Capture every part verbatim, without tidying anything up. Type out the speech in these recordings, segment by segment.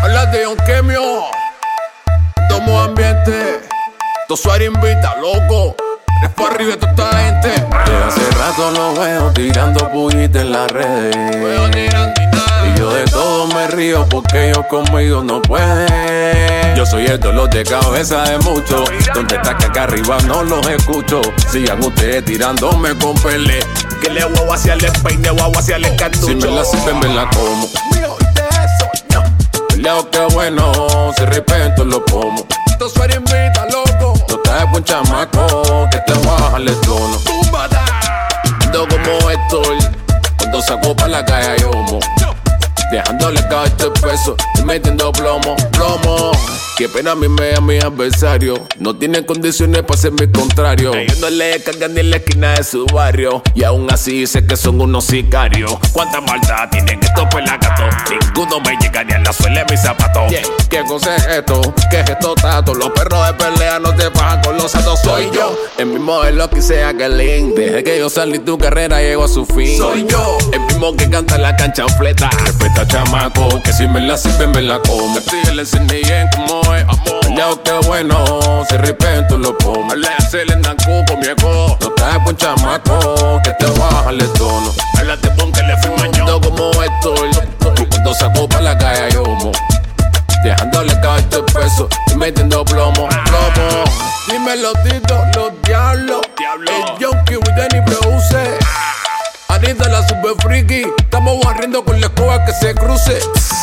Hablas de un quemio, tomo ambiente. Tosuari invita, loco. Es para arriba de toda esta gente. Desde hace rato lo veo tirando puñita en las redes. Veo tirando y nada. Y yo de todo me río porque ellos conmigo no pueden. Yo soy el dolor de cabeza de muchos. Donde está que acá arriba no los escucho. Sigan ustedes tirándome con pele. Que le guau hacia el peine, guau hacia el cartucho. Si me la sirven, me la como. Mío, de eso, no. Peleado que bueno, si repento lo como. Tosuari invita, loco. No te con chamaco, que te baja el tono. Túmbata. Ando como Héctor, cuando saco pa' la calle hay humo. Dejándole caer este peso y metiendo plomo, plomo. Qué pena a mí me da mi adversario. No tienen condiciones para ser mi contrario. Ellos no le cargan ni en la esquina de su barrio. Y aún así dice que son unos sicarios. ¿Cuánta maldad tienen estos pelagatos? Ninguno me llega ni a la suela de mis zapatos. Yeah. ¿Qué cosa es esto? ¿Qué es esto, tato? Los perros de pelea no te pagan con los santos. Soy yo, el mismo modelo que sea que link. Desde que yo salí tu carrera llegó a su fin. Soy yo, el mismo que canta en la cancha fleta. Respeta chamaco, que si me la sirven me la como. Te le enseñé como es amor. Peleado que bueno, si repento lo pongo. le hace el endancuco, miego. No caes por chamaco, que te baja el tono. Háblate pon que le fui mañón. Ando como Héctor, y cuando saco pa' la calle hay humo. Dejándole caer este peso y metiendo plomo, plomo. Dímelo, Tito, los diablos. Diablo. El Junkie with Danny produce. Anita la super friki. Estamos barriendo con la escoba que se cruce.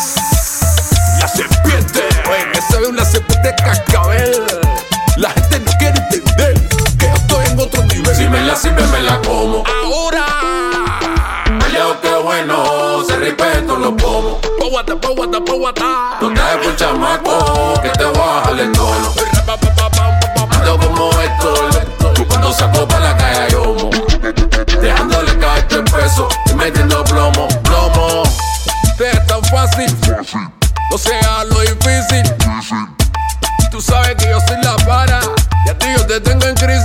La serpiente. Oye, esa es una serpiente cascabel. La gente no quiere entender que yo estoy en otro nivel. Si me la sirven me la como. Ahora. Peleado que bueno, si respeto lo como. Powata, powata, powata. No caes por chamaco, que te baja el tono. Ando como Héctor, y cuando saco pa' la calle hay humo. Dejándole caer este peso y metiendo plomo, plomo. Es tan fácil, no sea lo difícil. Tú sabes que yo soy la para y a ti yo te tengo en crisis.